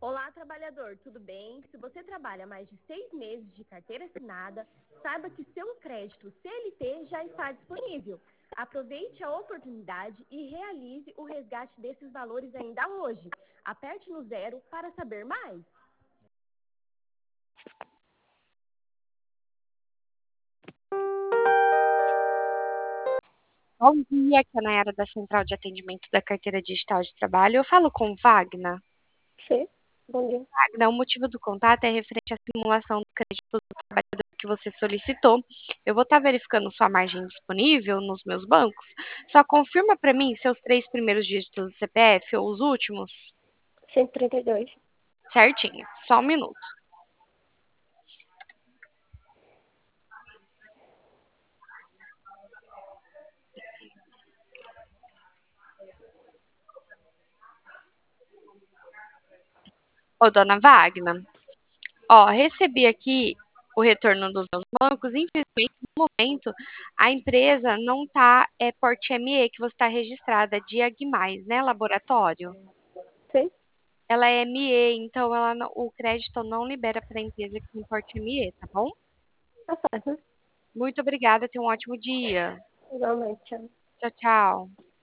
Olá, trabalhador, tudo bem? Se você trabalha mais de 6 meses de carteira assinada, saiba que seu crédito CLT já está disponível. Aproveite a oportunidade e realize o resgate desses valores ainda hoje. Aperte no 0 para saber mais. Bom dia, aqui é a Nayara da Central de Atendimento da Carteira Digital de Trabalho. Eu falo com o Wagner. Sim, bom dia. Wagner, o motivo do contato é referente à simulação do crédito do trabalhador que você solicitou. Eu vou estar verificando sua margem disponível nos meus bancos. Só confirma para mim seus 3 primeiros dígitos do CPF ou os últimos. 132. Certinho, só um minuto. Ô, dona Wagner, ó, recebi aqui o retorno dos meus bancos. Infelizmente, no momento, a empresa não está porte ME, que você está registrada, Diag Mais, né, laboratório. Sim, Ela é ME, então o crédito não libera para a empresa que tem porte ME, tá bom? tá certo. Muito obrigada, tenha um ótimo dia. Igualmente. Tchau, tchau.